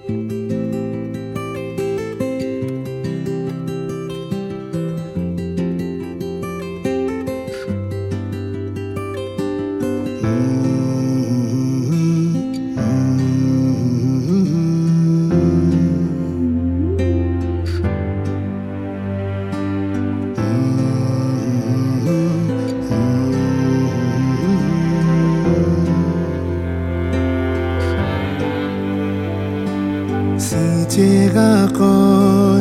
सींचेगा कौन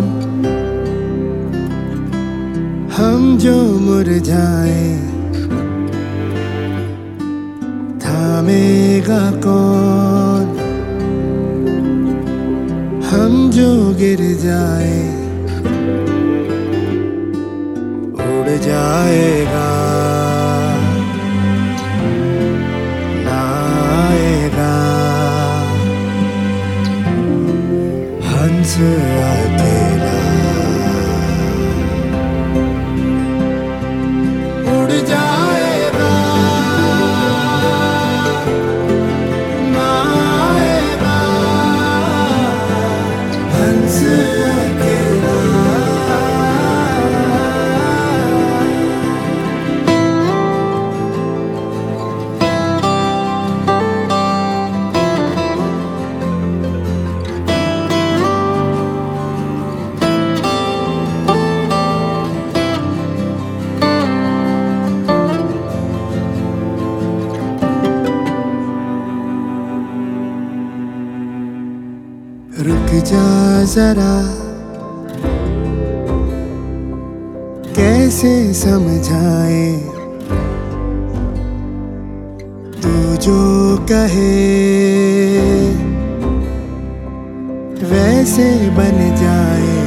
हम जो मुरझाए, थामेगा कौन हम जो गिर जाए। उड़ जाएगा ना आएगा हंस अकेला। उड़ जाएगा ना आएगा हंस अकेला। रुक जा जरा, कैसे समझाए तू जो कहे वैसे बन जाए।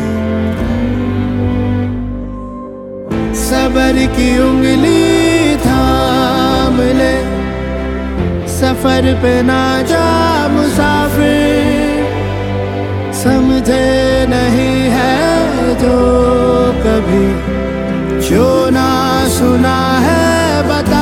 सबर की उंगली थाम ले, सफर पे ना जा मुसाफिर। समझे नहीं है जो कभी, जो ना सुना है बता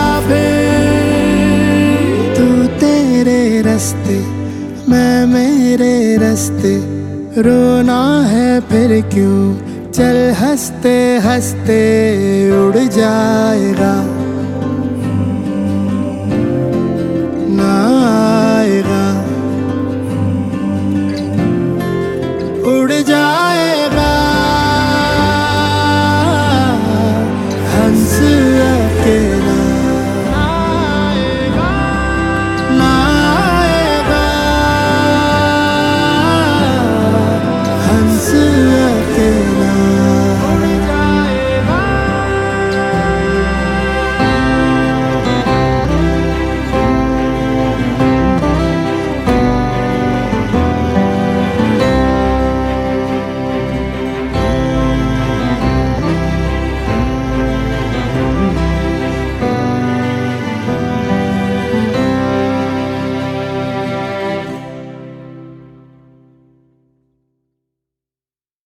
फिर। तू तेरे रास्ते मैं मेरे रास्ते, रोना है फिर क्यों, चल हंसते हंसते उड़ जाएगा।